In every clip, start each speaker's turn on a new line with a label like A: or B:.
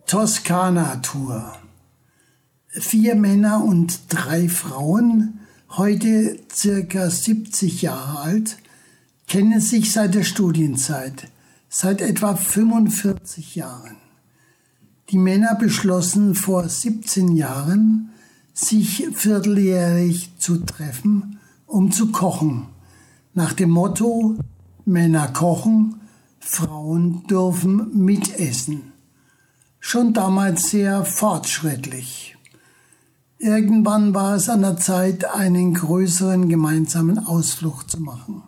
A: Toskana-Tour. 4 Männer und 3 Frauen, heute circa 70 Jahre alt, kennen sich seit der Studienzeit, seit etwa 45 Jahren. Die Männer beschlossen vor 17 Jahren, sich vierteljährlich zu treffen, um zu kochen. Nach dem Motto: Männer kochen, Frauen dürfen mitessen. Schon damals sehr fortschrittlich. Irgendwann war es an der Zeit, einen größeren gemeinsamen Ausflug zu machen.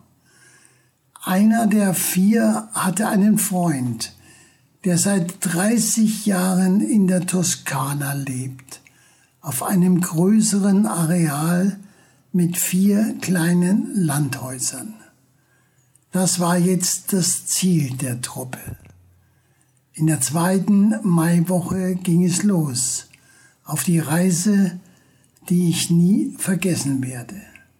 A: Einer der 4 hatte einen Freund, der seit 30 Jahren in der Toskana lebt, auf einem größeren Areal mit 4 kleinen Landhäusern. Das war jetzt das Ziel der Truppe. In der 2. Maiwoche ging es los, auf die Reise, die ich nie vergessen werde.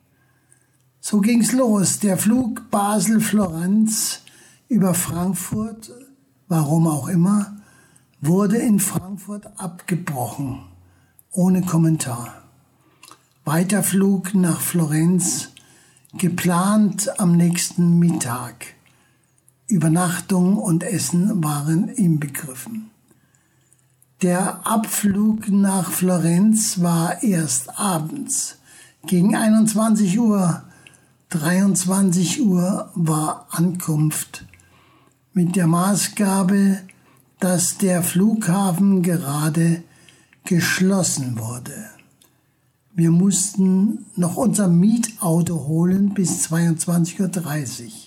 A: So ging's los, der Flug Basel-Florenz über Frankfurt, warum auch immer, wurde in Frankfurt abgebrochen, ohne Kommentar. Weiterflug nach Florenz, geplant am nächsten Mittag. Übernachtung und Essen waren inbegriffen. Der Abflug nach Florenz war erst abends. Gegen 21 Uhr, 23 Uhr war Ankunft. Mit der Maßgabe, dass der Flughafen gerade geschlossen wurde. Wir mussten noch unser Mietauto holen bis 22:30 Uhr.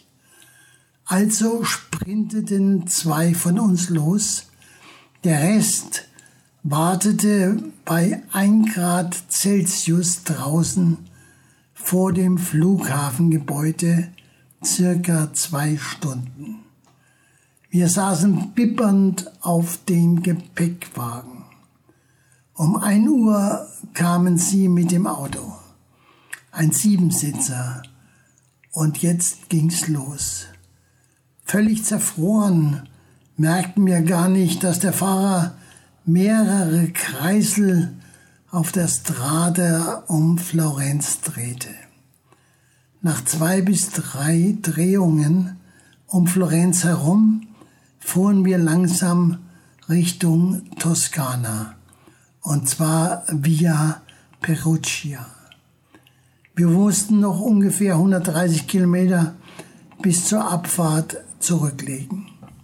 A: Also sprinteten 2 von uns los. Der Rest wartete bei 1 Grad Celsius draußen vor dem Flughafengebäude circa 2 Stunden. Wir saßen bibbernd auf dem Gepäckwagen. Um 1 Uhr kamen sie mit dem Auto, ein 7-Sitzer, und jetzt ging's los. Völlig zerfroren, merkten wir gar nicht, dass der Fahrer mehrere Kreisel auf der Strada um Florenz drehte. Nach 2 bis 3 Drehungen um Florenz herum fuhren wir langsam Richtung Toskana, und zwar via Perugia. Wir mussten noch ungefähr 130 Kilometer bis zur Abfahrt zurücklegen.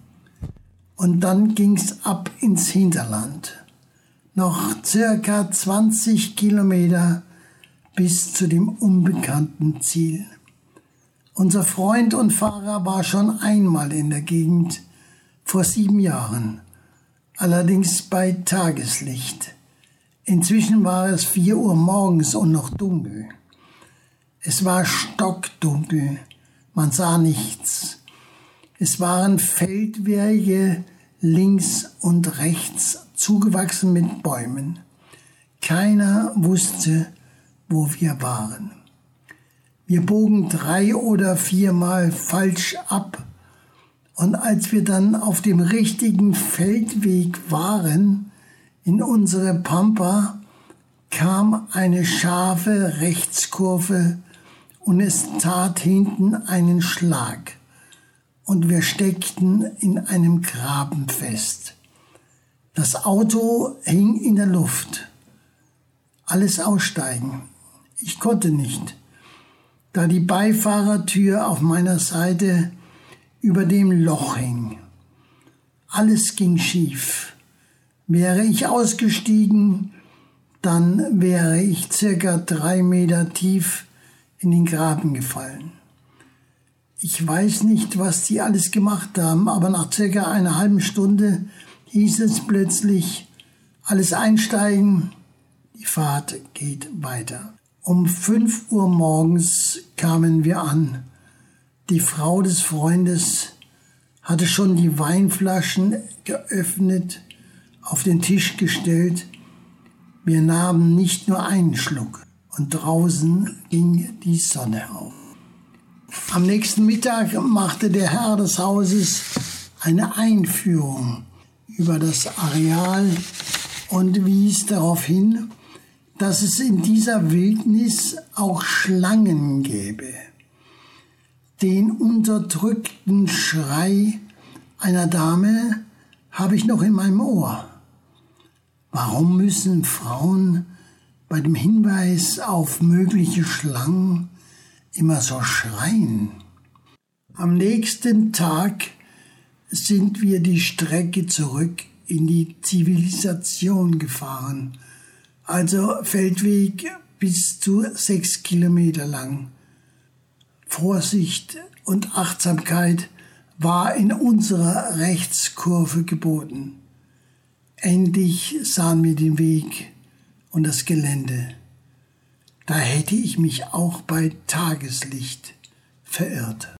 A: Und dann ging's ab ins Hinterland. Noch circa 20 Kilometer bis zu dem unbekannten Ziel. Unser Freund und Fahrer war schon einmal in der Gegend, vor 7 Jahren, allerdings bei Tageslicht. Inzwischen war es 4 Uhr morgens und noch dunkel. Es war stockdunkel, man sah nichts. Es waren Feldwege links und rechts, zugewachsen mit Bäumen. Keiner wusste, wo wir waren. Wir bogen 3 oder 4 Mal falsch ab, und als wir dann auf dem richtigen Feldweg waren, in unsere Pampa, kam eine scharfe Rechtskurve und es tat hinten einen Schlag. Und wir steckten in einem Graben fest. Das Auto hing in der Luft. Alles aussteigen. Ich konnte nicht, da die Beifahrertür auf meiner Seite über dem Loch hing. Alles ging schief. Wäre ich ausgestiegen, dann wäre ich circa 3 Meter tief in den Graben gefallen. Ich weiß nicht, was die alles gemacht haben, aber nach circa einer halben Stunde hieß es plötzlich: alles einsteigen, die Fahrt geht weiter. Um 5 Uhr morgens kamen wir an. Die Frau des Freundes hatte schon die Weinflaschen geöffnet, auf den Tisch gestellt. Wir nahmen nicht nur einen Schluck, und draußen ging die Sonne auf. Am nächsten Mittag machte der Herr des Hauses eine Einführung über das Areal und wies darauf hin, dass es in dieser Wildnis auch Schlangen gäbe. Den unterdrückten Schrei einer Dame habe ich noch in meinem Ohr. Warum müssen Frauen bei dem Hinweis auf mögliche Schlangen immer so schreien? Am nächsten Tag sind wir die Strecke zurück in die Zivilisation gefahren, also Feldweg bis zu 6 Kilometer lang. Vorsicht und Achtsamkeit war in unserer Rechtskurve geboten. Endlich sahen wir den Weg und das Gelände. Da hätte ich mich auch bei Tageslicht verirrt.